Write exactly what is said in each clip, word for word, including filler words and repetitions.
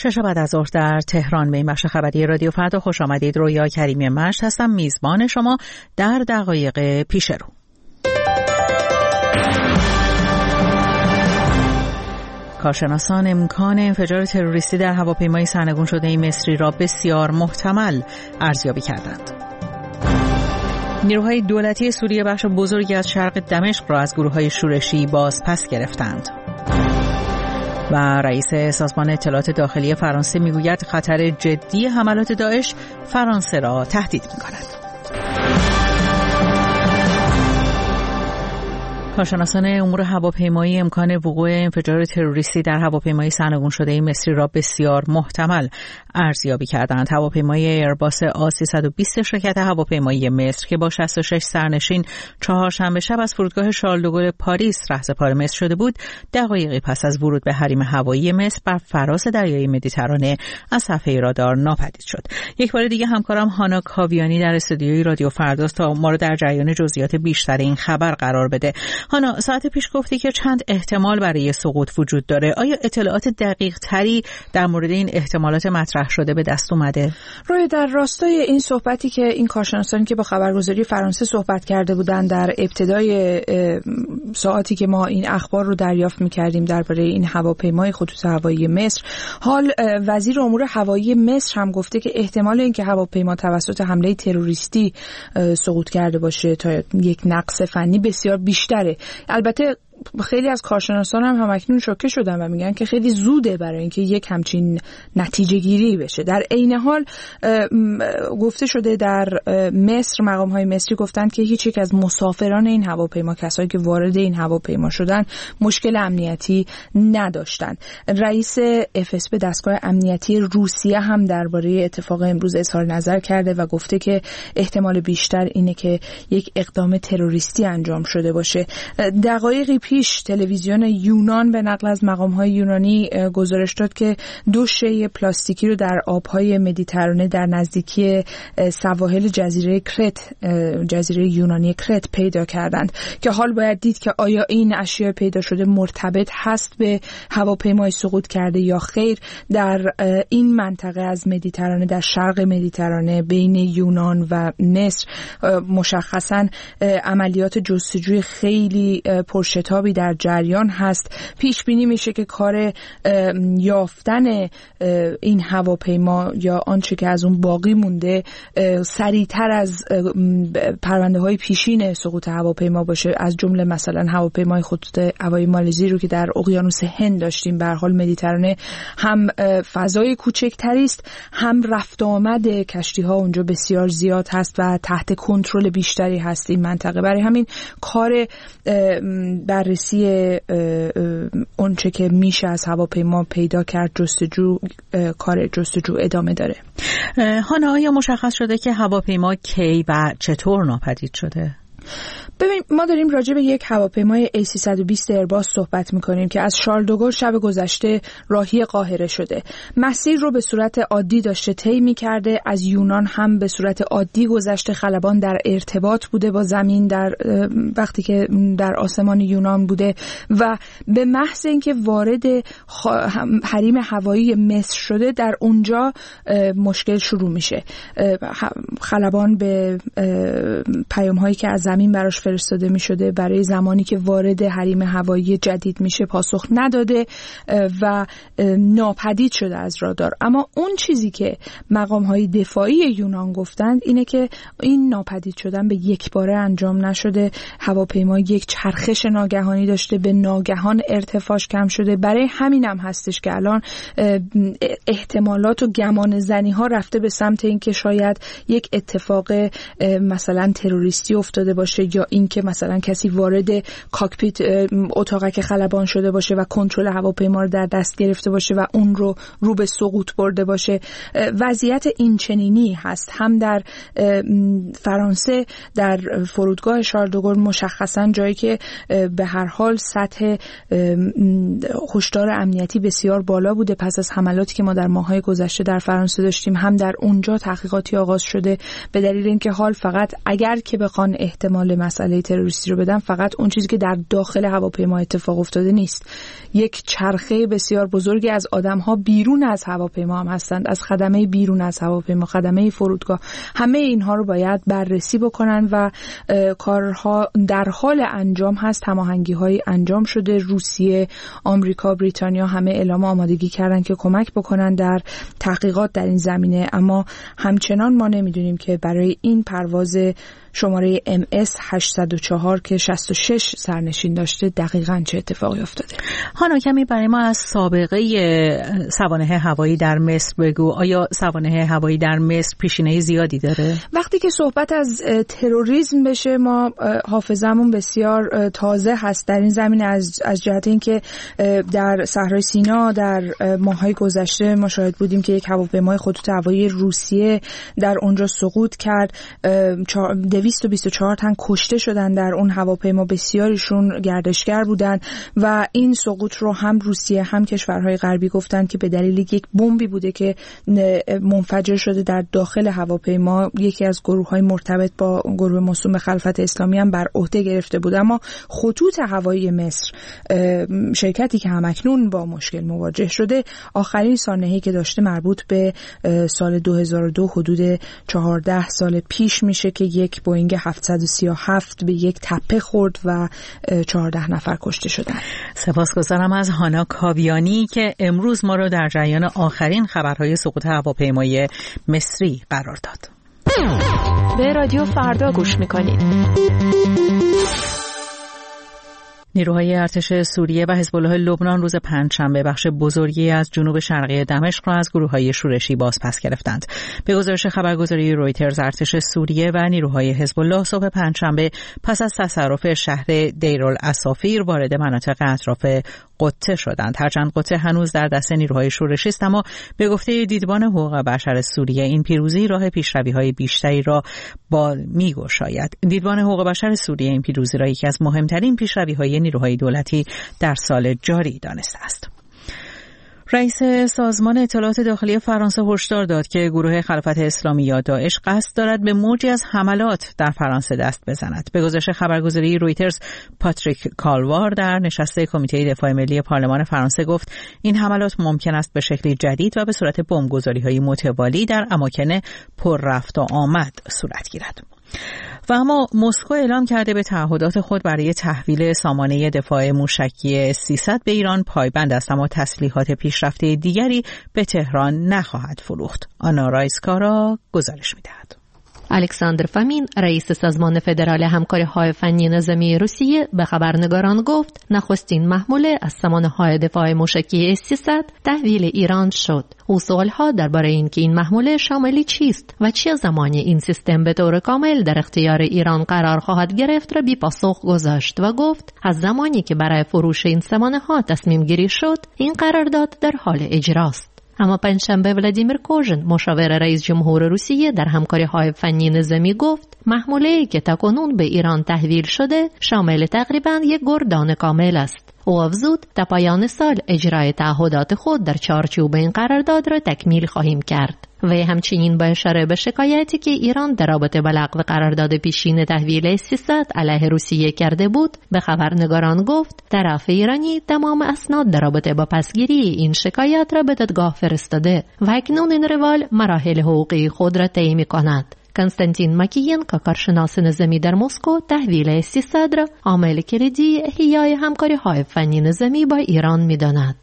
شش بعد از ظهر در تهران به بخش خبری رادیو فردا خوش آمدید. رویا کریمی مشت هستم، میزبان شما در دقایق پیش رو. کارشناسان امکان انفجار تروریستی در هواپیمای سرنگون شده مصری را بسیار محتمل ارزیابی کردند. نیروهای دولتی سوریه بخش بزرگی از شرق دمشق را از گروه‌های شورشی باز پس گرفتند. و رئیس سازمان اطلاعات داخلی فرانسه میگوید خطر جدی حملات داعش فرانسه را تهدید می‌کند. کارشناسان امور هواپیمایی امکان وقوع انفجار تروریستی در هواپیمای سرنگون شده مصری را بسیار محتمل ارزیابی کردند. هواپیمای ایرباس آ سیصد و بیست شرکت هواپیمایی مصر که با شصت و شش سرنشین چهارشنبه شب از فرودگاه شارل دوگل پاریس رهسپار مصر شده بود، دقایقی پس از ورود به حریم هوایی مصر بر فراز دریای مدیترانه از صفحه رادار ناپدید شد. یک بار دیگه همکارم هانا کاویانی در استودیوی رادیو فرداست تا ما رو در جریان جزئیات بیشتر این خبر قرار بده. هانا، ساعت پیش گفتی که چند احتمال برای سقوط وجود داره. آیا اطلاعات دقیق تری در مورد این احتمالات مطرح شده به دست اومده؟ روی در راستای این صحبتی که این کارشناسانی که با خبرگزاری فرانسه صحبت کرده بودند در ابتدای ساعتی که ما این اخبار رو دریافت می‌کردیم درباره این هواپیمای خطوط هوایی مصر، حال وزیر امور هوایی مصر هم گفته که احتمال اینکه هواپیما توسط حمله تروریستی سقوط کرده باشه تا یک نقص فنی بسیار بیشتره. البته خیلی از کارشناسان هم همکنون شوکه شدن و میگن که خیلی زوده برای اینکه یک همچین نتیجه گیری بشه. در عین حال گفته شده در مصر، مقام های مصری گفتن که هیچ یک از مسافران این هواپیما، کسایی که وارد این هواپیما شدن، مشکل امنیتی نداشتند. رئیس اف اس به دستگاه امنیتی روسیه هم درباره اتفاق امروز اظهار نظر کرده و گفته که احتمال بیشتر اینه که یک اقدام تروریستی انجام شده باشه. دقایقی پیش تلویزیون یونان به نقل از مقام‌های یونانی گزارش داد که دو شی پلاستیکی رو در آب‌های مدیترانه در نزدیکی سواحل جزیره کرت، جزیره یونانی کرت پیدا کردند که حال باید دید که آیا این اشیاء پیدا شده مرتبط هست به هواپیمای سقوط کرده یا خیر. در این منطقه از مدیترانه، در شرق مدیترانه بین یونان و مصر، مشخصاً عملیات جستجوی خیلی پرشتاب در جریان هست. پیش بینی میشه که کار یافتن این هواپیما یا آنچه که از اون باقی مونده سریعتر از پرونده های پیشین سقوط هواپیما باشه، از جمله مثلا هواپیمای خطوط هوایی مالزی رو که در اقیانوس هند داشتیم. به هر حال مدیترانه هم فضای کوچکتری است، هم رفت آمد کشتی ها اونجا بسیار زیاد هست و تحت کنترل بیشتری هست این منطقه. برای همین کار بررسی اونچه که میشه از هواپیما پیدا کرد، جستجو، کار جستجو ادامه داره. هانا، آیا مشخص شده که هواپیما کی و چطور ناپدید شده؟ ببین، ما داریم راجع به یک هواپیمای ای سیصد و بیست ایرباس صحبت میکنیم که از شارل دوگل شب گذشته راهی قاهره شده. مسیر رو به صورت عادی داشته طی میکرده، از یونان هم به صورت عادی گذشته. خلبان در ارتباط بوده با زمین در وقتی که در آسمان یونان بوده و به محض اینکه وارد حریم هوایی مصر شده، در اونجا مشکل شروع میشه. خلبان به پیام هایی که از زمین براش فرستاده می شده برای زمانی که وارد حریم هوایی جدید میشه پاسخ نداده و ناپدید شده از رادار. اما اون چیزی که مقام های دفاعی یونان گفتند اینه که این ناپدید شدن به یک باره انجام نشده. هواپیما یک چرخش ناگهانی داشته، به ناگهان ارتفاعش کم شده. برای همین هم هستش که الان احتمالات و گمان زنی ها رفته به سمت این که شاید یک اتفاق مثلا تروریستی افتاده باشه یا اینکه مثلا کسی وارد کاکپیت اتاقک خلبان شده باشه و کنترل هواپیما رو در دست گرفته باشه و اون رو رو به سقوط برده باشه. وضعیت این چنینی هست هم در فرانسه، در فرودگاه شارل دوگل، مشخصا جایی که به هر حال سطح هشدار امنیتی بسیار بالا بوده پس از حملاتی که ما در ماه‌های گذشته در فرانسه داشتیم. هم در اونجا تحقیقاتی آغاز شده به دلیل اینکه حال فقط اگر که بخوان احتمال احتمال مسئله تروریستی رو بدم، فقط اون چیزی که در داخل هواپیما اتفاق افتاده نیست. یک چرخه بسیار بزرگی از آدم‌ها بیرون از هواپیما هم هستند، از خدمه بیرون از هواپیما، خدمه فرودگاه. همه اینها رو باید بررسی بکنن و کارها در حال انجام هست. هماهنگی‌های انجام شده. روسیه، آمریکا، بریتانیا همه اعلام آمادگی کردن که کمک بکنن در تحقیقات در این زمینه، اما همچنان ما نمیدونیم که برای این پرواز شماره ام اس هشتصد و چهار که شصت و شش سرنشین داشته دقیقاً چه اتفاقی افتاده. هانا کمی برای ما از سابقه سوانح هوایی در مصر بگو. آیا سوانح هوایی در مصر پیشینه زیادی داره؟ وقتی که صحبت از تروریسم بشه ما حافظمون بسیار تازه هست در این زمینه، از از جهت اینکه در صحرای سینا در ماه‌های گذشته ما شاهد بودیم که یک هواپیمای خطوط هوایی روسیه در اونجا سقوط کرد. دویست و بیست و چهار تن کشته شدن در اون هواپیما، بسیاریشون گردشگر بودن و این سقوط رو هم روسیه هم کشورهای غربی گفتن که به دلیل یک بمبی بوده که منفجر شده در داخل هواپیما. یکی از گروه‌های مرتبط با گروه موسوم به خلافت اسلامی هم بر عهده گرفته بود. اما خطوط هوایی مصر، شرکتی که همکنون با مشکل مواجه شده، آخرین سانحه‌ای که داشته مربوط به سال دو هزار و دو، حدود چهارده سال پیش میشه که یک بوئینگ هفتصد و سی و هفت به یک تپه خورد و چهارده نفر کشته شدن. سپاسگزارم از هانا کاویانی که امروز ما رو در جریان آخرین خبرهای سقوط هواپیمای مصری قرار داد. به رادیو فردا گوش میکنید. نیروهای ارتش سوریه و حزب الله لبنان روز پنجشنبه بخش بزرگی از جنوب شرقی دمشق را از گروه‌های شورشی بازپس گرفتند. به گزارش خبرگزاری رویترز، ارتش سوریه و نیروهای حزب الله صبح پنجشنبه پس از تصرف شهر دیرالاسافیر وارد مناطق اطراف قطه شدند. هرچند قطه هنوز در دست نیروهای شورشی است، اما به گفته دیدبان حقوق بشر سوریه این پیروزی راه پیشروی‌های بیشتری را با می‌گشاید. دیدبان حقوق بشر سوریه این پیروزی را یکی از مهمترین پیشروی‌های نیروهای دولتی در سال جاری دانسته است. رئیس سازمان اطلاعات داخلی فرانسه هشدار داد که گروه خلافت اسلامی یا داعش قصد دارد به موجی از حملات در فرانسه دست بزند. به گزارش خبرگزاری رویترز، پاتریک کالوار در نشست کمیته دفاع ملی پارلمان فرانسه گفت این حملات ممکن است به شکلی جدید و به صورت بمبگذاری‌های متوالی در اماکن پر رفت و آمد صورت گیرد. و اما مسکو اعلام کرده به تعهدات خود برای تحویل سامانه دفاع موشکی سیصد به ایران پایبند است، اما تسلیحات پیشرفته دیگری به تهران نخواهد فروخت. آنا رایسکارا گزارش می‌دهد. الکساندر فامین، رئیس سازمان فدرال همکاری‌های فنی نظامی روسیه، به خبرنگاران گفت نخستین محموله از سامانه‌های دفاع موشکی سیصد تحویل ایران شد. او سوال‌ها درباره اینکه این محموله شامل چیست و چه زمانی این سیستم به طور کامل در اختیار ایران قرار خواهد گرفت را بی پاسخ گذاشت و گفت از زمانی که برای فروش این سامانه‌ها تصمیم گیری شد این قرارداد در حال اجراست. اما پنجشنبه ولادیمیر کوژن، مشاور رئیس جمهور روسیه در همکاری‌های فنی نظامی، گفت محموله‌ای که تاکنون به ایران تحویل شده شامل تقریباً یک گردان کامل است. او افزود تا پایان سال اجرای تعهدات خود در چارچوب این قرارداد را تکمیل خواهیم کرد. و همچنین با اشاره به شکایتی که ایران در رابطه با لغو قرارداد پیشین تحویل سیصد علیه روسیه کرده بود، به خبرنگاران گفت طرف ایرانی تمام اسناد در رابطه با پسگیری این شکایت را به دادگاه فرستاده و اکنون این روال مراحل حقوقی خود را طی می‌کند. کنستانتین مکیینکو، کارشناس نظامی در مسکو، تحویل سیصد را عامل کلیدی احیای همکاری‌های فنی نظامی با ایران می‌داند.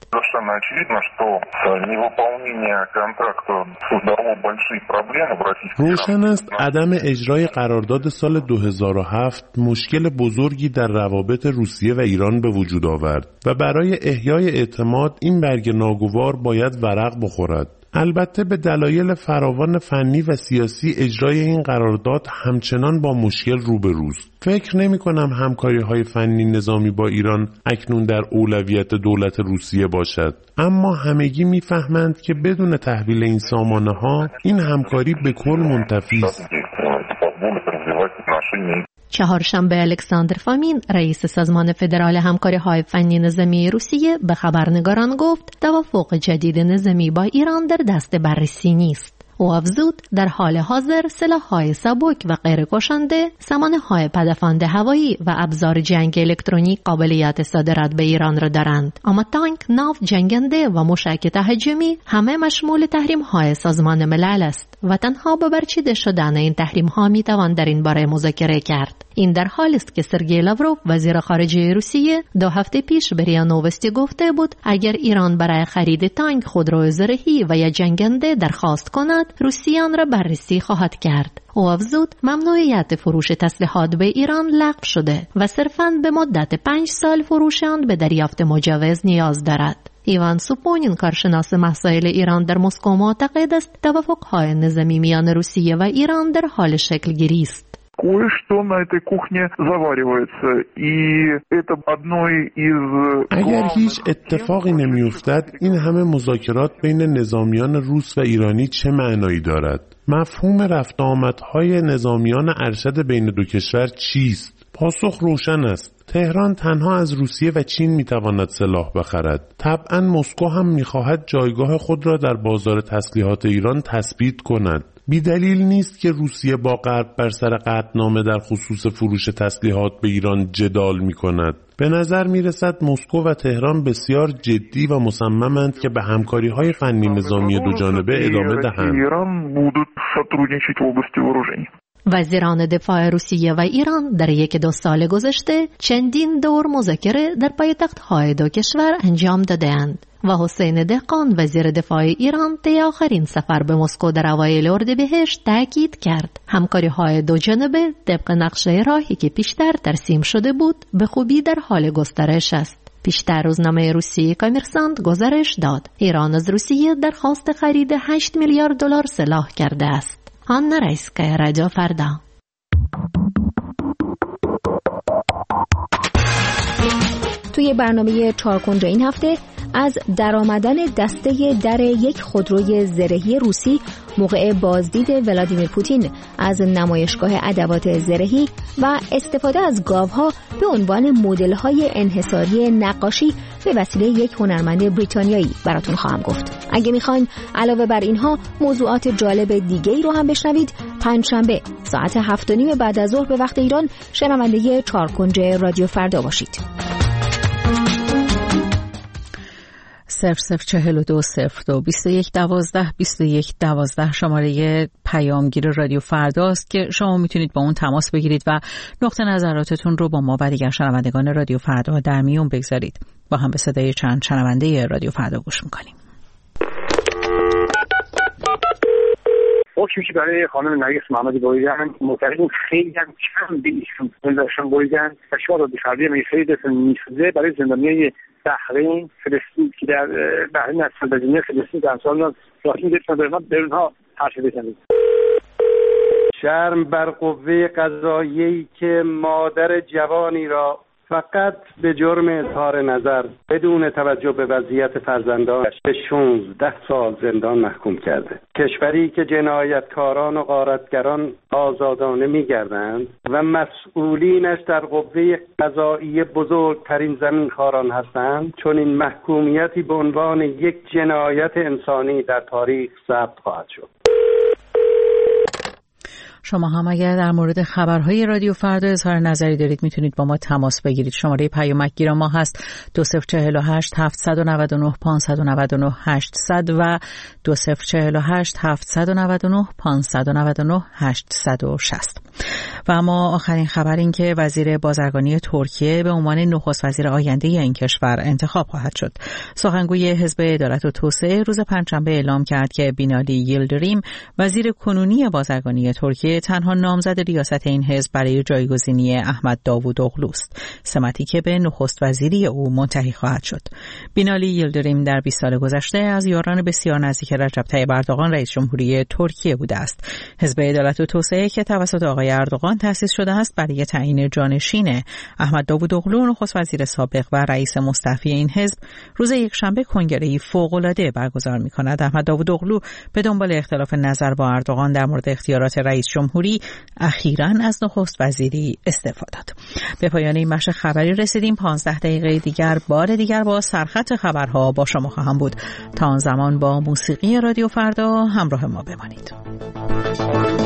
روشن است عدم اجرای قرارداد سال دو هزار و هفت مشکل بزرگی در روابط روسیه و ایران به وجود آورد و برای احیای اعتماد این برگ ناگوار باید ورق بخورد. البته به دلایل فراوان فنی و سیاسی اجرای این قرارداد همچنان با مشکل روبروست. فکر نمی کنم همکاری های فنی نظامی با ایران اکنون در اولویت دولت روسیه باشد، اما همگی می فهمند که بدون تحویل این سامانه ها این همکاری به کل منتفی است. چهارشنبه الکساندر فامین، رئیس سازمان فدرال همکاری‌های فنی نظامی روسیه، به خبرنگاران گفت توافق جدید نظامی با ایران در دست بررسی نیست. او افزود در حال حاضر سلاح‌های سبک و غیر کشنده، سامانه‌های پدافند هوایی و ابزار جنگ الکترونیک قابلیت صادرات به ایران را دارند. اما تانک، ناو جنگنده و موشک تهاجمی همه مشمول تحریم‌های سازمان ملل است و تنها با برچیده شدن این تحریم‌ها می‌توان در این باره مذاکره کرد. این در حالی است که سرگئی لاوروف وزیر خارجه روسیه دو هفته پیش به ریا نووستی گفته بود اگر ایران برای خرید تانک، خودروی زرهی و یا جنگنده درخواست کند، روسیه آن را بررسی خواهد کرد. او افزود ممنوعیت فروش تسلیحات به ایران لغو شده و صرفاً به مدت پنج سال فروش آن به دریافت مجوز نیاز دارد. ایوان سوپونین، کارشناس مسائل ایران در مسکو، معتقد است توافق‌های نظامی میان روسیه و ایران در حال شکل گیری است. Кое-что на этой кухне заваривается, и это одной из... اگر هیچ اتفاقی نمی‌افتد، این همه مذاکرات بین نظامیان روس و ایرانی چه معنایی دارد؟ مفهوم رفت آمدهای نظامیان ارشد بین دو کشور چیست؟ پاسخ روشن است. تهران تنها از روسیه و چین میتواند سلاح بخرد. طبعاً مسکو هم میخواهد جایگاه خود را در بازار تسلیحات ایران تثبیت کند. بی دلیل نیست که روسیه با غرب بر سر قطعنامه در خصوص فروش تسلیحات به ایران جدال می کند. به نظر می رسد مسکو و تهران بسیار جدی و مصممند که به همکاری های فنی نظامی دو جانبه ادامه دهند. وزیران دفاع روسیه و ایران در یک دو سال گذشته چندین دور مذاکره در پایتخت‌های دو کشور انجام دادند و حسین دهقان، وزیر دفاع ایران، طی آخرین سفر به مسکو در اوایل اردیبهشت تاکید کرد همکاری‌های دو جانبه طبق نقشه راهی که پیشتر ترسیم شده بود به خوبی در حال گسترش است. پیشتر روزنامه روسیه کامرسانت گزارش داد ایران از روسیه درخواست خرید هشت میلیارد دلار سلاح کرده است. آن رایسکای رادیو فردا. توی برنامه چهارکنج این هفته از درآمدن دسته در یک خودروی زرهی روسی موقع بازدید ولادیمیر پوتین از نمایشگاه ادوات زرهی و استفاده از گاوها به عنوان مدل‌های انحصاری نقاشی به وسیله یک هنرمند بریتانیایی براتون خواهم گفت. اگه میخواین علاوه بر اینها موضوعات جالب دیگه‌ای رو هم بشنوید، پنجشنبه ساعت هفت و نیم بعد از ظهر به وقت ایران شنونده چهارکنج رادیو فردا باشید. صفر صفر چهل و دو صفر دو بیست و یک دوازده بیست و یک دوازده شماره پیامگیر رادیو فرداست که شما میتونید با اون تماس بگیرید و نقطه نظراتتون رو با ما و دیگر شنوندگان رادیو فردا در میون بگذارید. با هم به صدای چند شنونده رادیو فردا گوش میکنیم. حکمی که برای خانم نرگس محمدی بریدن معتقدیم خیلی هم کم به ایشون داشتن بریدن و شما رو بخردی میخوایی دستن میسوزه برای زندانیای بحرین فلسطین که در بحرین از سلبزینه فلسطین در سالان راهی دستن برنها برنها حرف بزنید. شرم بر قوه قضاییه‌ای که مادر جوانی را فقط به جرم اظهار نظر بدون توجه به وضعیت فرزندانش به شانزده سال زندان محکوم کرده. کشوری که جنایتکاران و غارتگران آزادانه می‌گردند و مسئولینش در قوه قضاییه بزرگترین زمینخواران هستند، چون این محکومیتی به عنوان یک جنایت انسانی در تاریخ ثبت خواهد شد. شما هم اگر در مورد خبرهای رادیو فردا اظهار نظری دارید میتونید با ما تماس بگیرید. شماره پیامکگیر ما هست دو صفر چهل و هشت هفتصد و نود و نه پانصد و نود و نه هشتصد و دو صفر چهل و هشت هفتصد و نود و نه پانصد و نود و نه هشتصد و شصت. و اما آخرین خبر این که وزیر بازرگانی ترکیه به عنوان نخست وزیر آینده این کشور انتخاب خواهد شد. سخنگوی حزب عدالت و توسعه روز پنجشنبه اعلام کرد که بینالی ییلدریم، وزیر کنونی بازرگانی ترکیه، تنها نامزد ریاست این حزب برای جایگزینی احمد داوودوغلو است، سمتی که به نخست وزیری او منتهی خواهد شد. بینالی ییلدریم در بیست سال گذشته از یاران بسیار نزدیک رجب طیب اردوغان رئیس جمهوری ترکیه بوده است. حزب عدالت و توسعه که توسط آقای اردوغان ایران تأسیس شده است برای تعیین جانشین احمد داوودوغلو نخست وزیر سابق و رئیس مستعفی این حزب روز یکشنبه کنگره‌ای فوق‌العاده برگزار می‌کند. احمد داوودوغلو به دنبال اختلاف نظر با اردوغان در مورد اختیارات رئیس جمهوری اخیراً از نخست وزیری استعفا داد. به پایان این بخش خبری رسیدیم. پانزده دقیقه دیگر بار دیگر با سرخط خبرها با شما خواهم بود. تا آن زمان با موسیقی رادیو فردا همراه ما بمانید.